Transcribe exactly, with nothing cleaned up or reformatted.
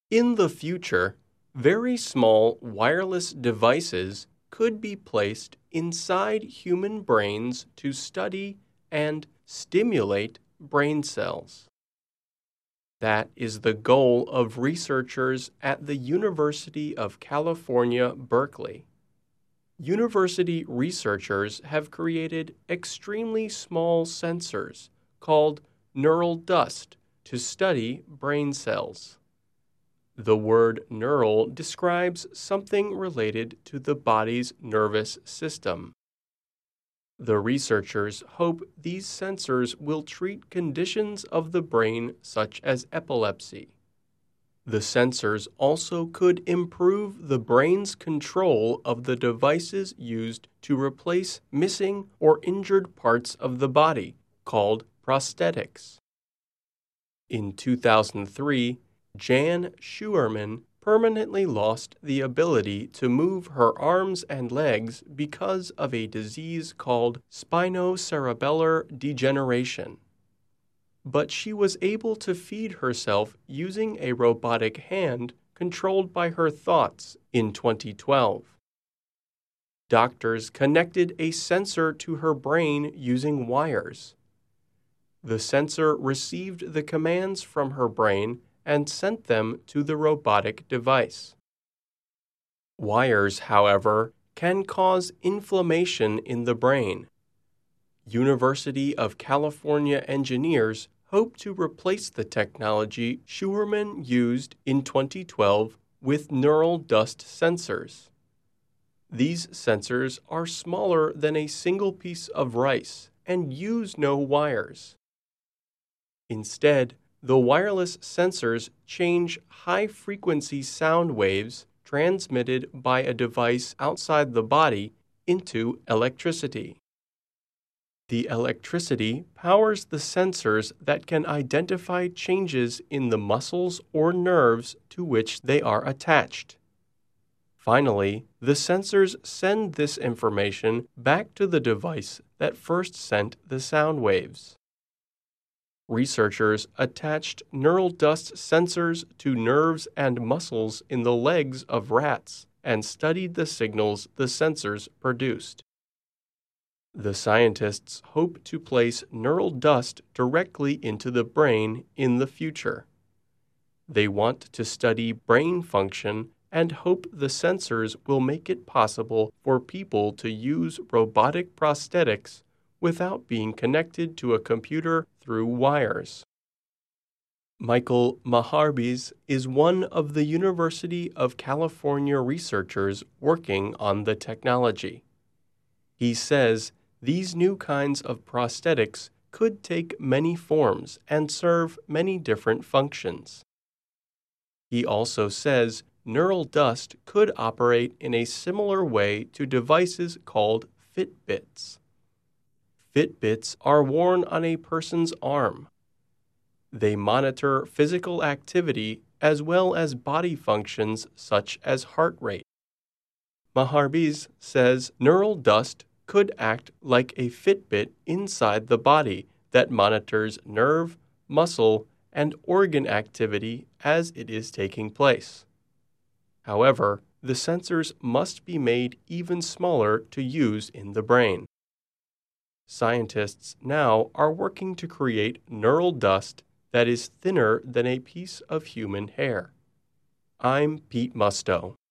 In the future, very small wireless devices could be placed inside human brains to study and stimulate brain cells. That is the goal of researchers at the University of California, Berkeley. University researchers have created extremely small sensors called neural dust to study brain cells. The word neural describes something related to the body's nervous system. The researchers hope these sensors will treat conditions of the brain such as epilepsy. The sensors also could improve the brain's control of the devices used to replace missing or injured parts of the body, called prosthetics. In two thousand three, Jan Schuerman permanently lost the ability to move her arms and legs because of a disease called spinocerebellar degeneration. But she was able to feed herself using a robotic hand controlled by her thoughts in twenty twelve. Doctors connected a sensor to her brain using wires. The sensor received the commands from her brain and sent them to the robotic device. Wires, however, can cause inflammation in the brain. University of California engineers hope to replace the technology Schuerman used in twenty twelve with neural dust sensors. These sensors are smaller than a single piece of rice and use no wires. Instead, the wireless sensors change high-frequency sound waves transmitted by a device outside the body into electricity. The electricity powers the sensors that can identify changes in the muscles or nerves to which they are attached. Finally, the sensors send this information back to the device that first sent the sound waves. Researchers attached neural dust sensors to nerves and muscles in the legs of rats and studied the signals the sensors produced. The scientists hope to place neural dust directly into the brain in the future. They want to study brain function and hope the sensors will make it possible for people to use robotic prosthetics without being connected to a computer through wires. Michael Maharbiz is one of the University of California researchers working on the technology. He says these new kinds of prosthetics could take many forms and serve many different functions. He also says neural dust could operate in a similar way to devices called Fitbits. Fitbits are worn on a person's arm. They monitor physical activity as well as body functions such as heart rate. Maharbiz says neural dust could act like a Fitbit inside the body that monitors nerve, muscle, and organ activity as it is taking place. However, the sensors must be made even smaller to use in the brain. Scientists now are working to create neural dust that is thinner than a piece of human hair. I'm Pete Musto.